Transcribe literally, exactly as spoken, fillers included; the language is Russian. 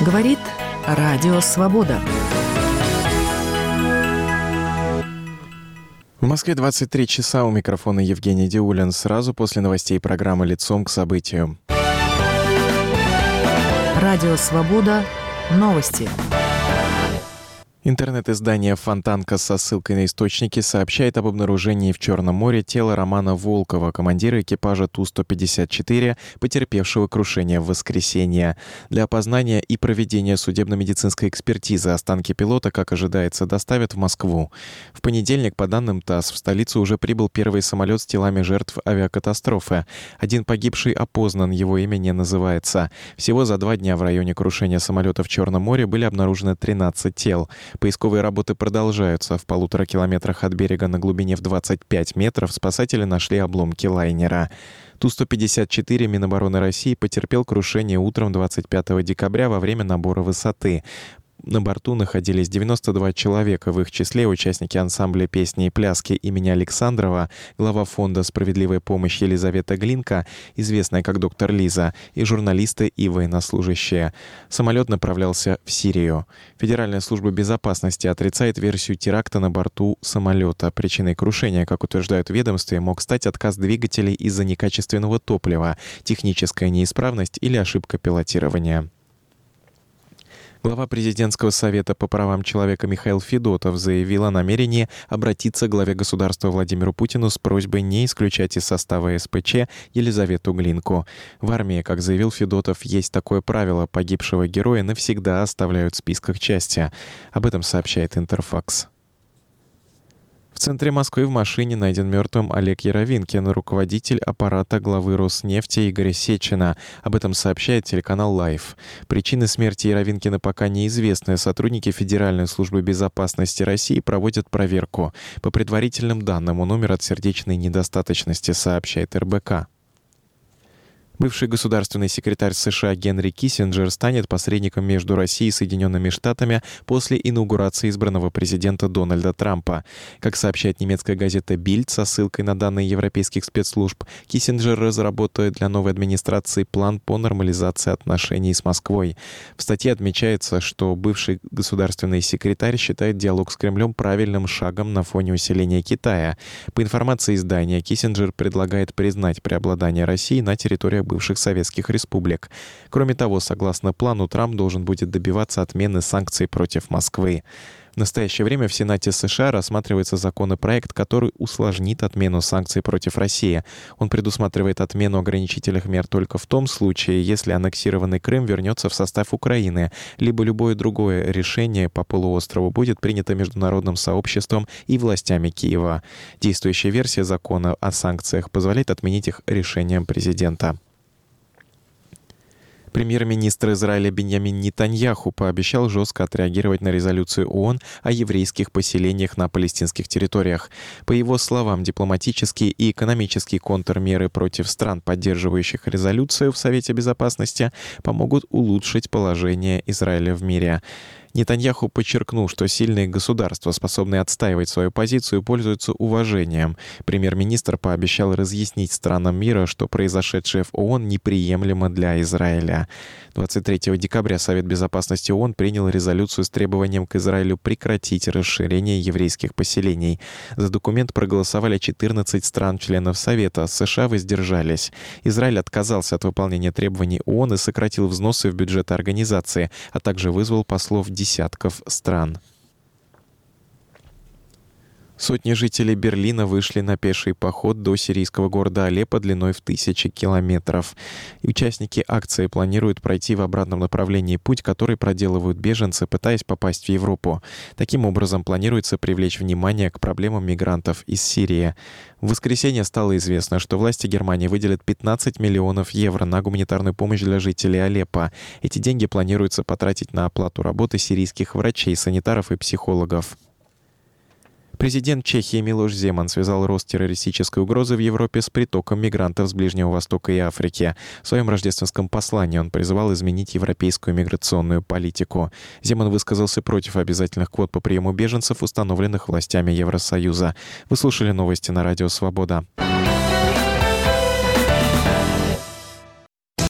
Говорит Радио Свобода. В Москве двадцать три часа, у микрофона Евгений Диулин. Сразу после новостей программы «Лицом к событию». Радио Свобода. Новости. Интернет-издание «Фонтанка» со ссылкой на источники сообщает об обнаружении в Черном море тела Романа Волкова, командира экипажа Ту сто пятьдесят четыре, потерпевшего крушение в воскресенье. Для опознания и проведения судебно-медицинской экспертизы останки пилота, как ожидается, доставят в Москву. В понедельник, по данным ТАСС, в столицу уже прибыл первый самолет с телами жертв авиакатастрофы. Один погибший опознан, его имя не называется. Всего за два дня в районе крушения самолета в Черном море были обнаружены тринадцать тел. Поисковые работы продолжаются. В полутора километрах от берега на глубине в двадцать пять метров спасатели нашли обломки лайнера. Ту сто пятьдесят четыре Минобороны России потерпел крушение утром двадцать пятого декабря во время набора высоты. На борту находились девяносто два человека, в их числе участники ансамбля песни и пляски имени Александрова, глава фонда «Справедливая помощь» Елизавета Глинка, известная как доктор Лиза, и журналисты и военнослужащие. Самолет направлялся в Сирию. Федеральная служба безопасности отрицает версию теракта на борту самолета. Причиной крушения, как утверждают в ведомстве, мог стать отказ двигателей из-за некачественного топлива, техническая неисправность или ошибка пилотирования. Глава президентского совета по правам человека Михаил Федотов заявил о намерении обратиться к главе государства Владимиру Путину с просьбой не исключать из состава эс пэ че Елизавету Глинку. В армии, как заявил Федотов, есть такое правило: погибшего героя навсегда оставляют в списках части. Об этом сообщает Интерфакс. В центре Москвы в машине найден мертвым Олег Яровинкин, руководитель аппарата главы Роснефти Игоря Сечина. Об этом сообщает телеканал «Лайф». Причины смерти Яровинкина пока неизвестны. Сотрудники Федеральной службы безопасности России проводят проверку. По предварительным данным, он умер от сердечной недостаточности, сообщает эр бэ ка. Бывший государственный секретарь США Генри Киссинджер станет посредником между Россией и Соединенными Штатами после инаугурации избранного президента Дональда Трампа. Как сообщает немецкая газета «Бильд» со ссылкой на данные европейских спецслужб, Киссинджер разработает для новой администрации план по нормализации отношений с Москвой. В статье отмечается, что бывший государственный секретарь считает диалог с Кремлем правильным шагом на фоне усиления Китая. По информации издания, Киссинджер предлагает признать преобладание России на территории бывших советских республик. Кроме того, согласно плану, Трамп должен будет добиваться отмены санкций против Москвы. В настоящее время в Сенате США рассматривается законопроект, который усложнит отмену санкций против России. Он предусматривает отмену ограничительных мер только в том случае, если аннексированный Крым вернется в состав Украины, либо любое другое решение по полуострову будет принято международным сообществом и властями Киева. Действующая версия закона о санкциях позволяет отменить их решением президента. Премьер-министр Израиля Биньямин Нетаньяху пообещал жестко отреагировать на резолюцию ООН о еврейских поселениях на палестинских территориях. По его словам, дипломатические и экономические контрмеры против стран, поддерживающих резолюцию в Совете Безопасности, помогут улучшить положение Израиля в мире. Нетаньяху подчеркнул, что сильные государства, способные отстаивать свою позицию, пользуются уважением. Премьер-министр пообещал разъяснить странам мира, что произошедшее в ООН неприемлемо для Израиля. двадцать третьего декабря Совет Безопасности ООН принял резолюцию с требованием к Израилю прекратить расширение еврейских поселений. За документ проголосовали четырнадцать стран-членов Совета, США воздержались. Израиль отказался от выполнения требований ООН и сократил взносы в бюджет организации, а также вызвал послов десятков стран. Сотни жителей Берлина вышли на пеший поход до сирийского города Алеппо длиной в тысячи километров. И участники акции планируют пройти в обратном направлении путь, который проделывают беженцы, пытаясь попасть в Европу. Таким образом, планируется привлечь внимание к проблемам мигрантов из Сирии. В воскресенье стало известно, что власти Германии выделят пятнадцать миллионов евро на гуманитарную помощь для жителей Алеппо. Эти деньги планируется потратить на оплату работы сирийских врачей, санитаров и психологов. Президент Чехии Милош Земан связал рост террористической угрозы в Европе с притоком мигрантов с Ближнего Востока и Африки. В своем рождественском послании он призывал изменить европейскую миграционную политику. Земан высказался против обязательных квот по приему беженцев, установленных властями Евросоюза. Вы слушали новости на Радио Свобода.